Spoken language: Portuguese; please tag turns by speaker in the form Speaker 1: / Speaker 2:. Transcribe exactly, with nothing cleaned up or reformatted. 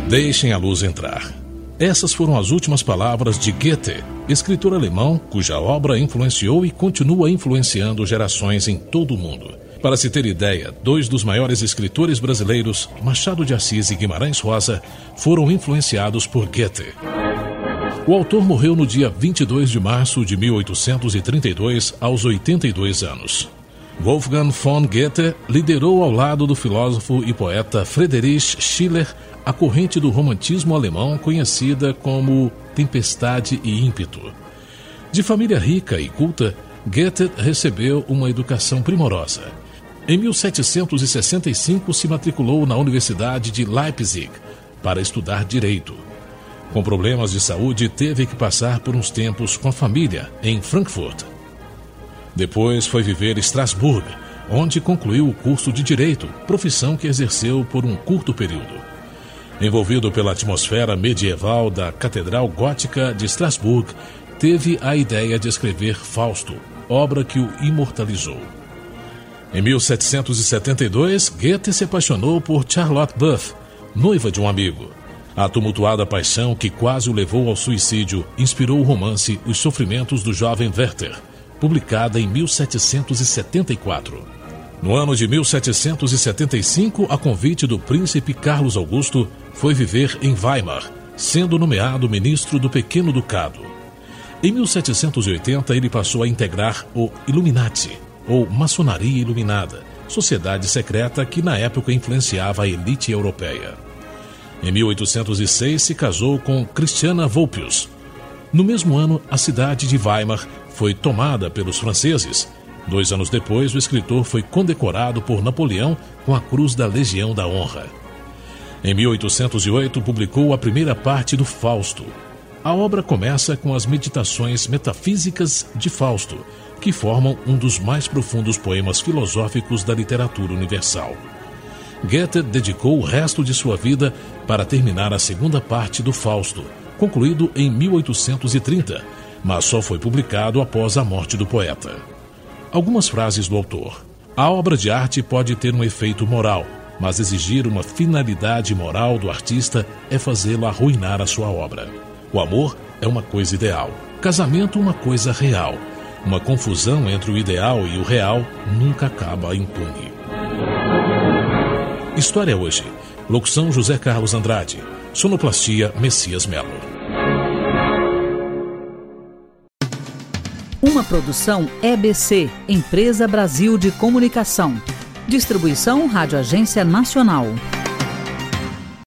Speaker 1: Deixem a luz entrar. Essas foram as últimas palavras de Goethe, escritor alemão cuja obra influenciou e continua influenciando gerações em todo o mundo. Para se ter ideia, dois dos maiores escritores brasileiros, Machado de Assis e Guimarães Rosa, foram influenciados por Goethe. O autor morreu no dia vinte e dois de março de mil oitocentos e trinta e dois, aos oitenta e dois anos. Wolfgang von Goethe liderou ao lado do filósofo e poeta Friedrich Schiller a corrente do romantismo alemão conhecida como tempestade e ímpeto. De família rica e culta, Goethe recebeu uma educação primorosa. Em mil setecentos e sessenta e cinco se matriculou na Universidade de Leipzig para estudar direito. Com problemas de saúde, teve que passar por uns tempos com a família em Frankfurt. Depois foi viver em Estrasburgo, onde concluiu o curso de direito, profissão que exerceu por um curto período. Envolvido pela atmosfera medieval da Catedral Gótica de Estrasburgo, teve a ideia de escrever Fausto, obra que o imortalizou. Em mil setecentos e setenta e dois, Goethe se apaixonou por Charlotte Buff, noiva de um amigo. A tumultuada paixão que quase o levou ao suicídio inspirou o romance Os Sofrimentos do Jovem Werther, publicada em mil setecentos e setenta e quatro. No ano de mil setecentos e setenta e cinco, a convite do príncipe Carlos Augusto, foi viver em Weimar, sendo nomeado ministro do Pequeno Ducado. Em mil setecentos e oitenta, ele passou a integrar o Illuminati, ou Maçonaria Iluminada, sociedade secreta que na época influenciava a elite europeia. Em mil oitocentos e seis, se casou com Christiana Vulpius. No mesmo ano, a cidade de Weimar foi tomada pelos franceses. Dois anos depois, o escritor foi condecorado por Napoleão com a Cruz da Legião da Honra. Em mil oitocentos e oito, publicou a primeira parte do Fausto. A obra começa com as meditações metafísicas de Fausto, que formam um dos mais profundos poemas filosóficos da literatura universal. Goethe dedicou o resto de sua vida para terminar a segunda parte do Fausto, concluído em mil oitocentos e trinta, mas só foi publicado após a morte do poeta. Algumas frases do autor. A obra de arte pode ter um efeito moral, mas exigir uma finalidade moral do artista é fazê-lo arruinar a sua obra. O amor é uma coisa ideal, casamento uma coisa real. Uma confusão entre o ideal e o real nunca acaba impune. História hoje. Locução José Carlos Andrade. Sonoplastia Messias Melo.
Speaker 2: Uma produção E B C, Empresa Brasil de Comunicação. Distribuição Rádio Agência Nacional.